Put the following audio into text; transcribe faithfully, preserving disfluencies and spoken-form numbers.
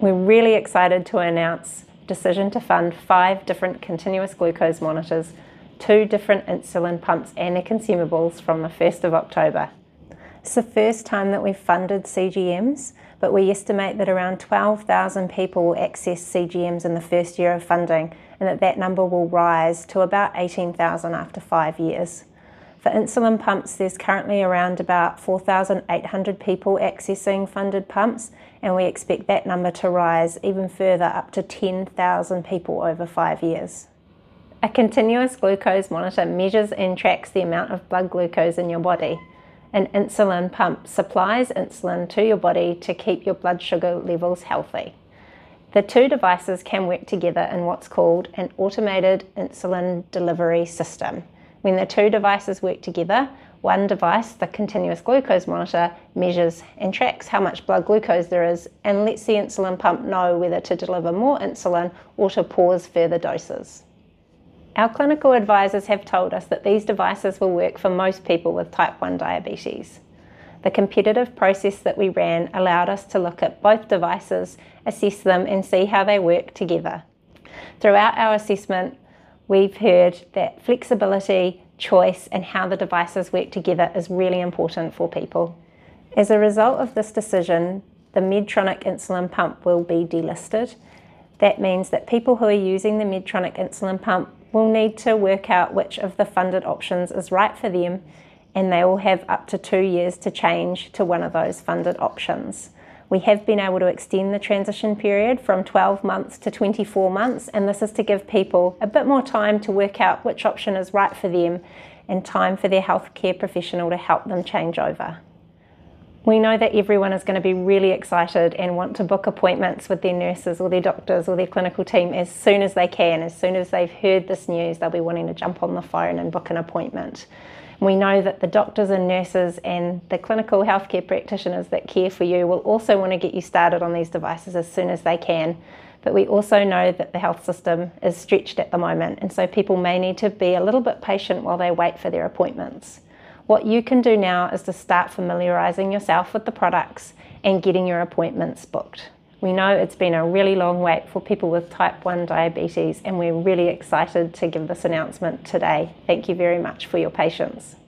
We're really excited to announce decision to fund five different continuous glucose monitors, two different insulin pumps and their consumables from the first of October. It's the first time that we've funded C G Ms, but we estimate that around twelve thousand people will access C G Ms in the first year of funding, and that that number will rise to about eighteen thousand after five years. For insulin pumps, there's currently around about four thousand eight hundred people accessing funded pumps, and we expect that number to rise even further up to ten thousand people over five years. A continuous glucose monitor measures and tracks the amount of blood glucose in your body. An insulin pump supplies insulin to your body to keep your blood sugar levels healthy. The two devices can work together in what's called an automated insulin delivery system. When the two devices work together, one device, the continuous glucose monitor, measures and tracks how much blood glucose there is and lets the insulin pump know whether to deliver more insulin or to pause further doses. Our clinical advisors have told us that these devices will work for most people with type one diabetes. The competitive process that we ran allowed us to look at both devices, assess them and see how they work together. Throughout our assessment, we've heard that flexibility, choice and how the devices work together is really important for people. As a result of this decision, the Medtronic insulin pump will be delisted. That means that people who are using the Medtronic insulin pump will need to work out which of the funded options is right for them, and they will have up to two years to change to one of those funded options. We have been able to extend the transition period from twelve months to twenty-four months, and this is to give people a bit more time to work out which option is right for them and time for their healthcare professional to help them change over. We know that everyone is going to be really excited and want to book appointments with their nurses or their doctors or their clinical team as soon as they can. As soon as they've heard this news, they'll be wanting to jump on the phone and book an appointment. We know that the doctors and nurses and the clinical healthcare practitioners that care for you will also want to get you started on these devices as soon as they can. But we also know that the health system is stretched at the moment, and so people may need to be a little bit patient while they wait for their appointments. What you can do now is to start familiarising yourself with the products and getting your appointments booked. We know it's been a really long wait for people with type one diabetes, and we're really excited to give this announcement today. Thank you very much for your patience.